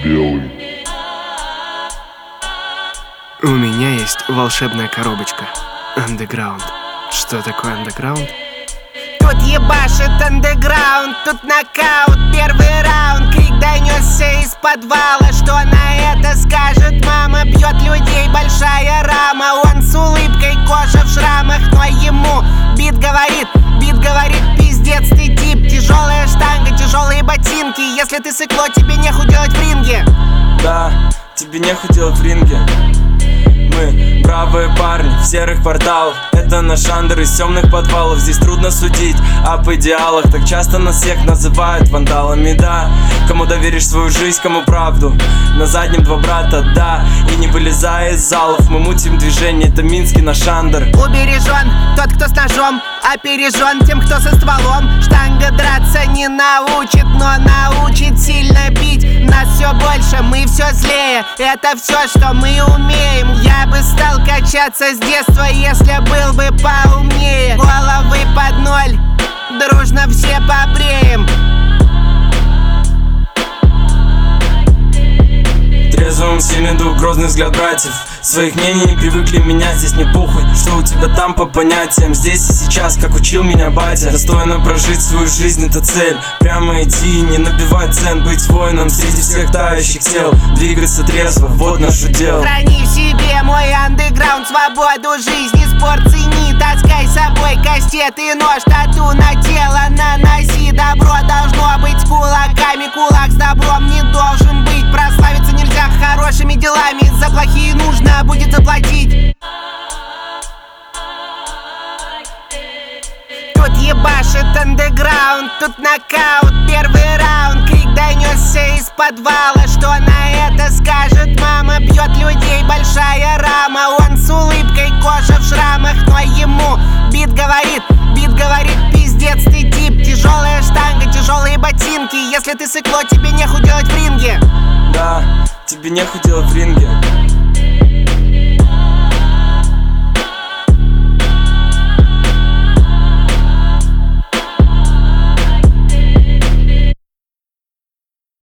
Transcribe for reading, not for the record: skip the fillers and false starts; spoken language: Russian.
белый. У меня есть волшебная коробочка. Underground. Что такое underground? Тут ебашит андеграунд, тут нокаут, первый раунд. Крик донесся из подвала, что на это скажет мама? Бьет людей большая рама, он с улыбкой, кожа в шрамах. Но ему бит говорит, пиздец ты тип. Тяжелая штанга, тяжелые ботинки. Если ты сыкло, тебе нехуй делать в ринге. Да, тебе нехуй делать в ринге. Мы бравые парни в серых кварталах. Это наш андер из темных подвалов. Здесь трудно судить об идеалах. Так часто нас всех называют вандалами, да. Кому доверишь свою жизнь, кому правду. На заднем два брата, да. И не вылезая из залов, мы мутим движение. Это Минский наш андер. Убережен тот, кто с ножом, опережен тем, кто со стволом. Штанга драться не научит, но научит сильно бить. Нас все больше, мы все злее. Это все, что мы умеем. Я бы стал качаться с детства, если был бы поумнее. Головы под ноль, дружно все побреем. Трезвым сильный дух, грозный взгляд братьев. Своих мнений не привыкли менять, здесь не похуй, что у тебя там по понятиям. Здесь и сейчас, как учил меня батя. Достойно прожить свою жизнь, это цель. Прямо идти, не набивать цен. Быть воином среди всех тающих тел. Двигаться трезво, вот наше дело. Храни в себе мой андеграунд, свободу жизни, спорт цени. Таскай с собой кастет и нож, тату на тело наноси. Добро должно быть с кулаками, кулак с добром не должен быть. Прославиться нельзя хорошими делами, за плохие нужно будет заплатить. Тут ебашит андеграунд, тут нокаут, первый раунд. Крик донесся из подвала, что на это скажет мама? Бьет людей большая рама, он с улыбкой, кожа в шрамах. Но ему бит говорит, пиздец ты тип. Тяжелая штанга, тяжелые ботинки. Если ты сыкло, тебе нехуй делать в ринге. Да, тебе нехуй делать в ринге.